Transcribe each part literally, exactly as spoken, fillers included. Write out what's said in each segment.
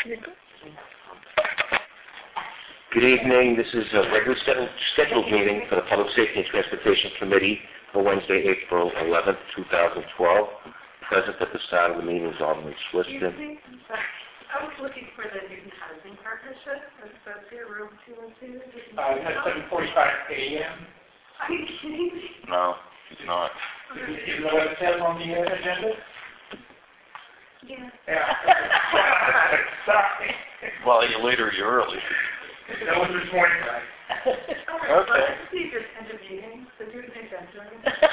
Good evening. This is a regular scheduled meeting for the Public Safety and Transportation Committee for Wednesday, April eleventh, two thousand twelve. Present at the start of the meeting is Alderman Swiston. Excuse me, I'm sorry. I was looking for the Newton Housing Partnership. Is that here, room two one two? Uh, that's seven forty-five a m Are you kidding me? No, it's not. Do you know what it says on the uh, agenda? Yeah. Yeah. Sorry. Well, you're later, you're early. That was this morning, right? Okay. I see your end of meeting, so do the agenda.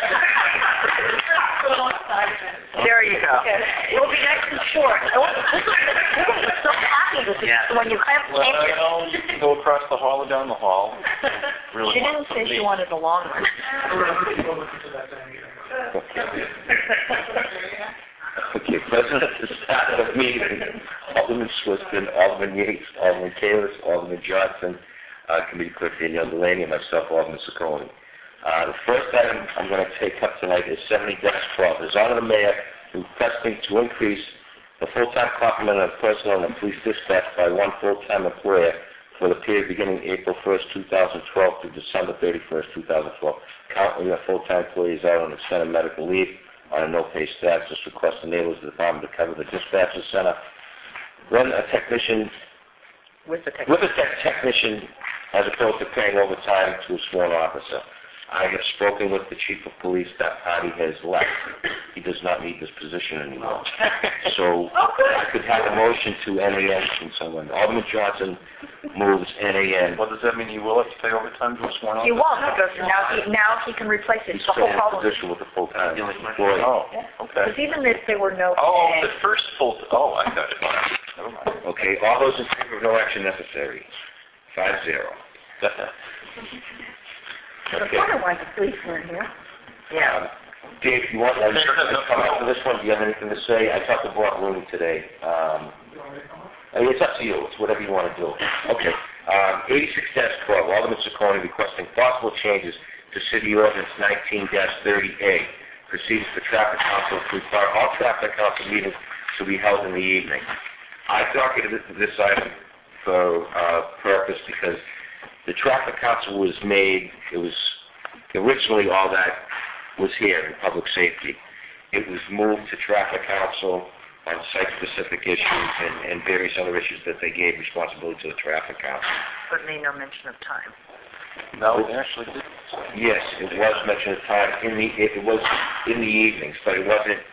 There you go. Okay. We'll be nice and short. I was so happy with this Yeah. when you kind of Well, changed you know, you can go across the hall or down the hall. Really She didn't say she wanted a long one. Okay, present at the start of the meeting, Alderman Swiston, Alderman Yates, Alderman Kalis, Alderman Johnson, uh, Committee Clerk Danielle Delaney, and myself, Alderman Ciccone. Uh, the first item I'm going to take up tonight is seventy twelve. It's on the mayor requesting to increase the full-time complement of personnel in the police dispatch by one full-time employer for the period beginning April first, two thousand twelve through December thirty-first, two thousand twelve. Currently, a full-time employee is out on extended medical leave on a no-pay status. This request enables the department to cover the dispatcher center when a technician, With the with a tech technician, as opposed to paying overtime to a sworn officer. I have spoken with the chief of police. That party has left. He does not need this position anymore. So I could have a motion to N A N from someone. Alderman Johnson moves N A N. What does that mean? You will have to pay overtime to a sworn officer? You won't, because now he, now he can replace it. He's It's the still whole in a problem. position with a full-time employee. Oh, okay. Because even if there were no Oh, pay, the first full, oh, I got it. Never mind. Okay, all those in favor of no action necessary? Five zero. I Okay. wonder why the police weren't here. Um, Dave, you want to come up for this one? Do you have anything to say? I talked to Bob Rooney today. Um, I mean, it's up to you. It's whatever you want to do. Okay. Um, eighty-six twelve, Alderman Ciccone requesting possible changes to City Ordinance nineteen thirty A. Procedures for traffic council to require all traffic council meetings to be held in the evening. I docketed this item for uh, purpose because the traffic council was made, it was originally all that was here in public safety. It was moved to traffic council on site-specific issues and, and various other issues that they gave responsibility to the traffic council. But made no mention of time. No, they actually did. Yes, it was mentioned at time in the, it was in the evenings, but it wasn't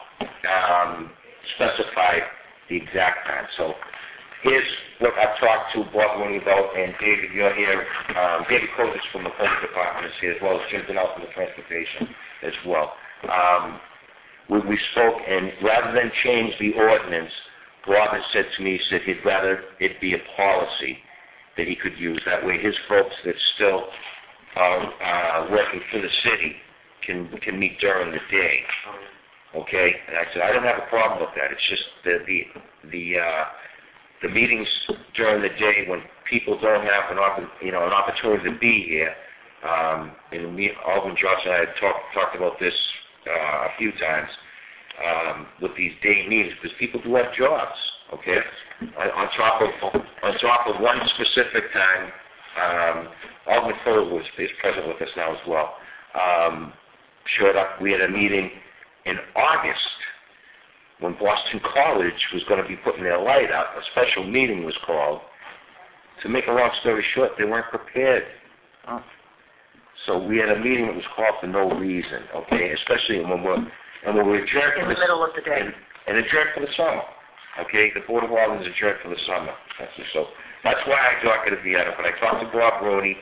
um, specified the exact time. So here's what I've talked to Bob Rooney about, and David, you're here. Um, David Kovic from the police department is here, as well as Jim Donnell from the transportation as well. Um, we, we spoke, and rather than change the ordinance, Bob has said to me, he said he'd rather it be a policy that he could use. That way his folks that still are uh, working for the city can can meet during the day. Okay? And I said, I don't have a problem with that. It's just the, the, the uh, the meetings during the day when people don't have an opp- you know an opportunity to be here. Um, and me, Alderman Johnson and I had talked talked about this uh, a few times um, with these day meetings because people do have jobs. Okay, on, on top of on top of one specific time, um, Alderman Fuller was is present with us now as well. Um, showed up. We had a meeting in August when Boston College was going to be putting their light out. A special meeting was called. To make a long story short, they weren't prepared. Oh. So we had a meeting that was called for no reason, okay, especially when we're, and when we're adjourned In for the middle of the day. And, and adjourned for the summer, okay? The Board of Aldermen is adjourned for the summer. That's it. So that's why I docketed the item. But I talked to Bob Rooney.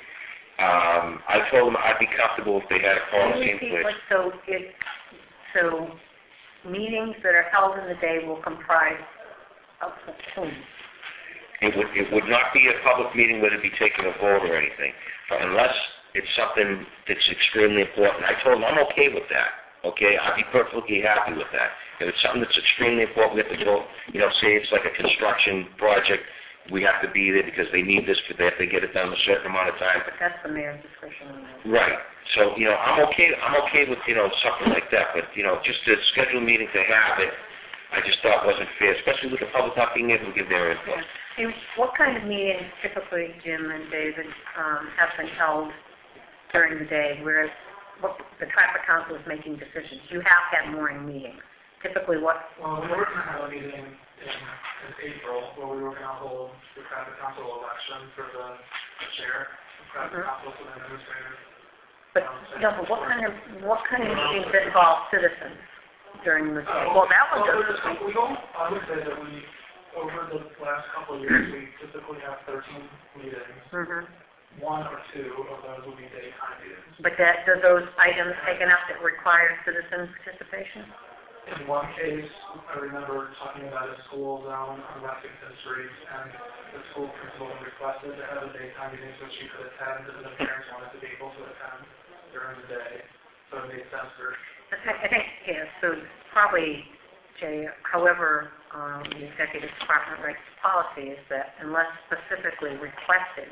Um, I told him I'd be comfortable if they had a policy in Repeat place. what- So it, so meetings that are held in the day will comprise of whom? It would, it would not be a public meeting where they'd be taking a vote or anything, but unless it's something that's extremely important. I told them I'm okay with that, okay? I'd be perfectly happy with that. If it's something that's extremely important, we have to go, you know, say it's like a construction project, we have to be there because they need this, for they have to get it done in a certain amount of time. But that's the mayor's discretion on that. Right. So, you know, I'm okay, I'm okay with, you know, something like that, but, you know, just to schedule a meeting to have it, I just thought wasn't fair, especially with the public not being able to give their input. Hey, what kind of meetings typically, Jim and David, um, have been held during the day where what, the traffic council is making decisions? You have had morning meetings. Typically what? Well, we were going to have a meeting in, in April where we were going to hold the traffic council election for the chair, the traffic Mhm. council for the administrator. But, no, but what kind of, what kind of meetings involve citizens during the day? Uh, Well, that one well, does. there's- we don't, I would say that we, over the last couple of years, we typically have thirteen meetings. Mm-hmm. One or two of those would be daytime meetings. But that, do those items taken up that require citizen participation? In one case, I remember talking about a school zone on Lexington Street, and the school principal requested to have a daytime meeting so she could attend, and the parents wanted to be able to attend during the day. So it made sense for, I think, I think, yeah, so probably, Jay, however, um, the executive department writes the policy is that unless specifically requested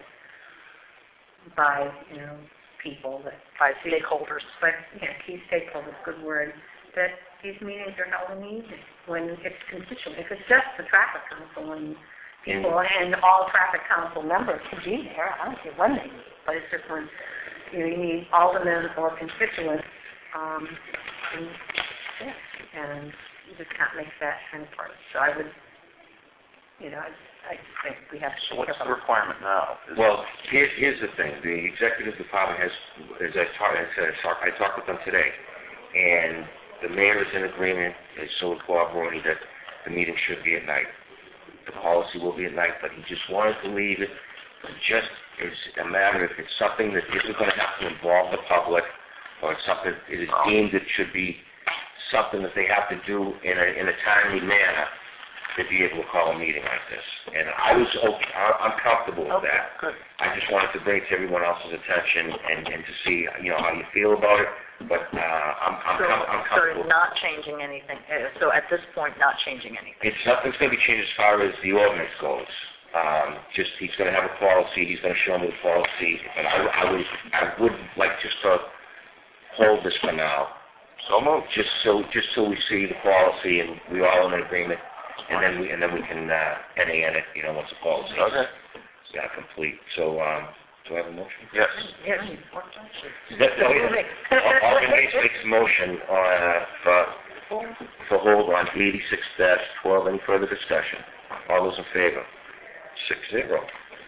by, you know, people that. By stakeholders. But, yeah, key stakeholders, good word, that these meetings are held in the evening when it's constituent. If it's just the traffic council and people and all traffic council members can be there, I don't care when they meet, but it's just when, you know, you need aldermen or constituents, um, and, yeah, and you just can't make that kind of part. So I would, you know, I, I think we have to. So what's the requirement now? Is- Well, here's, here's the thing. The executive department has, as I talked, I said, I talked, I talked with them today, and the mayor is in agreement, and so is Bob Roney, that the meeting should be at night. The policy will be at night, but he just wanted to leave it just as a matter if it's something that isn't going to have to involve the public, or it's something it is deemed it should be something that they have to do in a in a timely manner to be able to call a meeting like this. And I was okay, I- I'm comfortable with Okay, that. good. I just wanted to bring it to everyone else's attention and, and to see, you know, how you feel about it. But uh, I'm I'm, So, com- I'm so comfortable. not changing anything, uh, so at this point, not changing anything. It's nothing's going to be changed as far as the ordinance goes. Um, just he's going to have a policy. He's going to show me the policy. And I, I would I would like just to hold this for now. So moved. Just so just so we see the policy and we all in agreement, and then we and then we can uh, N A N it. You know, once the policy Okay. is uh, complete. So um, do I have a motion? Yes. Yes. That, oh, yeah. Alderman Bates makes a motion uh, for for hold on eighty-six dash twelve. Any further discussion? All those in favor? Six zero.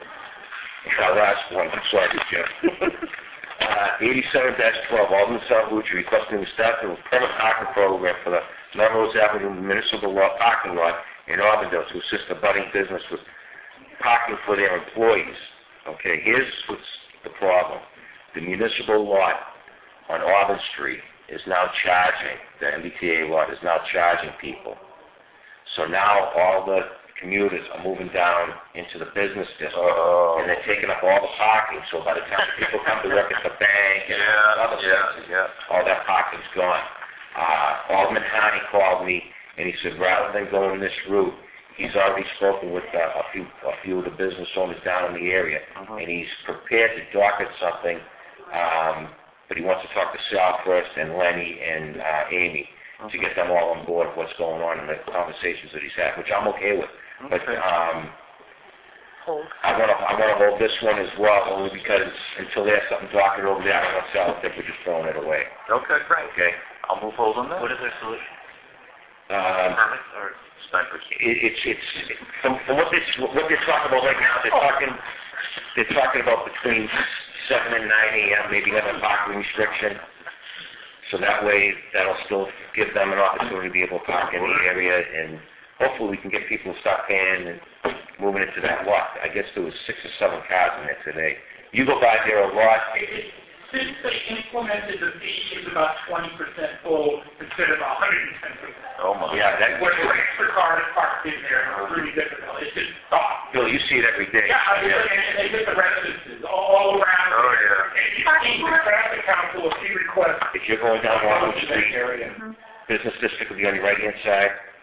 Our last one. I'm sorry, Jim. uh, eighty-seven dash twelve. Alderman Salvucci requesting the staff of a permit parking program for the Melrose Avenue Municipal Law parking lot in Auburndale to assist the budding business with parking for their employees. Okay, here's what's the problem. The municipal lot on Auburn Street is now charging, the M B T A lot is now charging people. So now all the commuters are moving down into the business district, Oh. and they're taking up all the parking. So by the time people come to work at the bank and Yeah, other yeah, places, yeah. all that parking's gone. Uh, Alderman Harney called me, and he said rather than going this route, he's already spoken with uh, a few a few of the business owners down in the area, Mhm. and he's prepared to docket something, um, but he wants to talk to Sal first and Lenny and uh, Amy to get them all on board of what's going on and the conversations that he's had, which I'm okay with. But Okay. um, Hold. I want to I want to hold this one as well, only because until there's something docketed over there, I don't want Sal to think we're just throwing it away. Okay. Right. Okay. I'll move hold on that. What is their solution? Um, Permit or snipers? it, it's it's from, from what they what they're talking about right now. They're talking they're talking about between seven and nine a.m. maybe having a parking restriction. So that way, that'll still give them an opportunity to be able to park in the area, and hopefully we can get people to start paying and moving into that lot. I guess there was six or seven cars in there today. You go by there a lot. Since they implemented the fee, it's about twenty percent full instead of one hundred ten percent. Oh, my. Yeah, that When the extra car is parked in there, it's really difficult. It's just stop. Bill, you see it every day. Yeah, I mean, and and they get the residences all around. Oh, yeah. And you see the traffic council, if you request. If you're going down Walnut to Street, that area. business district will be on your right-hand side.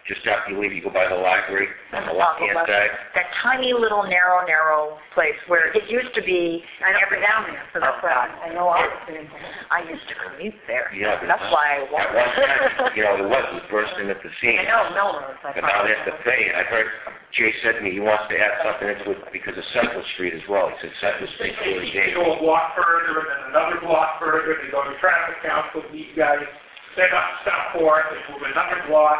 just after you leave, you go by the library on the left-hand left. side. That tiny little narrow, narrow place where it used to be I don't every go down there, so that's Oh, why God. I know all the things. I used to commute there. Yeah, but That's why I at one time, walked. you know, there was, it was bursting at the seams. I know, Melrose. I But now they have to pay. I heard Jay said to me he wants to add something into it because of Central Street as well. He said Central They Street's they really they go dangerous. a block further, and then another block further, they go to traffic council, these guys set up stuff for it, they move another block,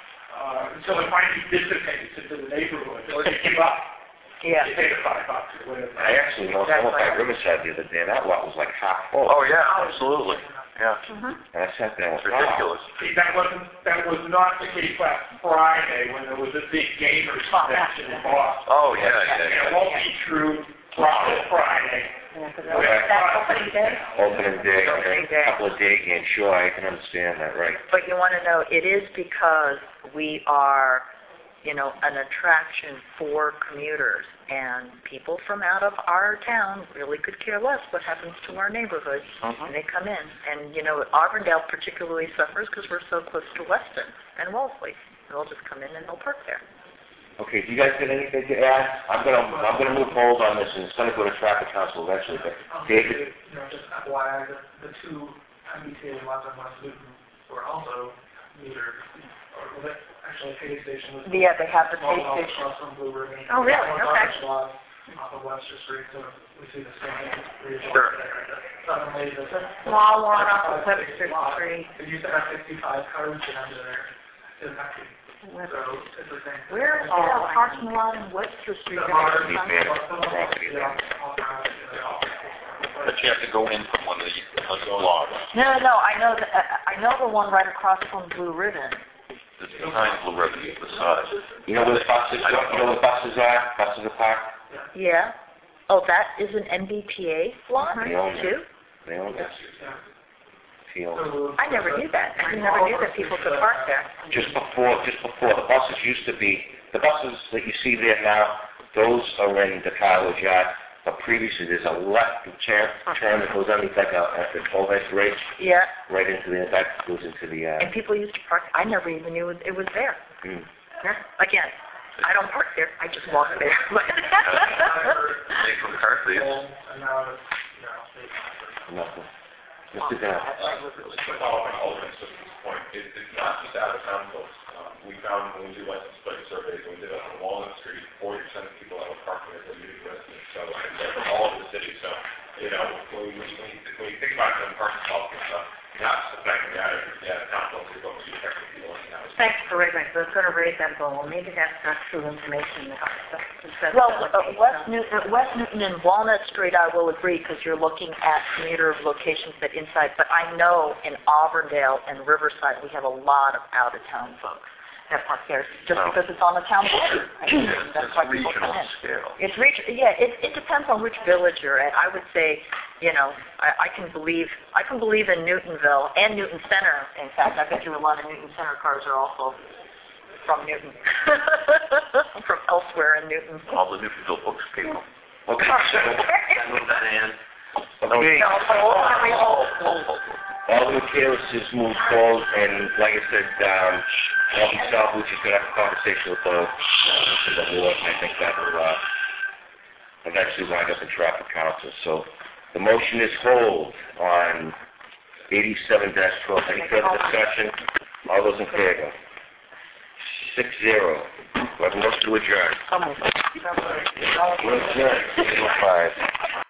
uh, until it finally dissipates into the neighborhood, or they give up. Yeah. They take a five bucks or whatever. I actually know someone by Riverside the other day, and that lot was like half full. Oh, yeah, absolutely. Yeah. Mhm. And I sat there and It's went, wow. ridiculous. See, that wasn't, that was not the case last Friday, when there was a big gamers convention in Boston. Oh, yeah, yeah, And it yeah. won't be true Friday, Friday. Yeah, 'cause Okay. that's that opening day. Opening day, Opening a day. couple of day games, sure, I can understand that, right. But you want to know, it is because we are, you know, an attraction for commuters, and people from out of our town really could care less what happens to our neighborhood, Mhm. and they come in. And, you know, Auburndale particularly suffers because we're so close to Weston and Wellesley. They'll just come in and they'll park there. Okay, do you guys got anything to add? I'm gonna, I'm gonna move hold on this, and it's gonna go to traffic council eventually, but Um, David? You know, just F Y I, the, the two M B T A lots on West Newton were also metered, or was it actually a pay station was. Yeah, they have the small pay lot station. Across from Blue Ribbon. Oh, really? One Okay. large lot off of Webster Street, so we see the same. Sure. Suddenly, the. Small one off of Webster Street. It used to have sixty-five cars in under there. It's empty. So it's the same. Where is there a parking lot in Webster Street? The that modern- Need management. Yeah, authorized, you know, But you have to go in from one of the other blocks. No, no, no, I know, the, I I know the one right across from Blue Ribbon. It's behind Blue Ribbon, to the side. You know where the buses, you know where the buses are? Buses are parked? Yeah. Oh, that is an M B T A lot They own it. too? They own it. yeah. Field. So, I never knew that. I never knew that people could park there. Just before, just before, the buses used to be, the buses that you see there now, those are in the college yard. But previously, there's a left turn, turn that goes underneath like a, like a twelve-inch bridge, Yeah, right into the, that goes into the, uh, and people used to park, I never even knew it was there. mm. Again, I don't park there, I just walk there. They from McCarthy. and now it's, you know, they- nothing. Mister Down. Just to follow up on Alderman Simpson's point, it, it's not just out of town folks. Um, we found when we do license plate surveys, when we did it on Walnut Street, forty percent of people that were parking there were new residents, so, and they're from all over the city, so, you know, when we, when you, when you think about them parking policy and stuff, not just affecting the out of, the out of town folks, it's also affecting people in the house. Thanks for raising it. I was going to raise that goal. Maybe that's not true information. That- Well, uh, West Newton, West Newton and Walnut Street, I will agree, because you're looking at commuter locations that inside, but I know in Auburndale and Riverside, we have a lot of out-of-town folks that park there, just Oh. because it's on the town border. I mean, It's that's why people come regional in. scale. It's reach, yeah, it, it depends on which village you're at. I would say, you know, I, I can believe, I can believe in Newtonville and Newton Center. In fact, I bet you a lot of Newton Center cars are also from Newton, from elsewhere in Newton. All the Newtonville books people. Okay, I move that in. okay. No, oh, Alderman Kalis has moved forward, and like I said, um, Alvin Salvucci is going to have a conversation with the, with the board, and I think that will, uh, eventually wind up in traffic council. So the motion is hold on eighty-seven dash twelve. Any further discussion? All those in favor? Six zero. We have a motion to adjourn. oh. We're adjourned. Eight oh five.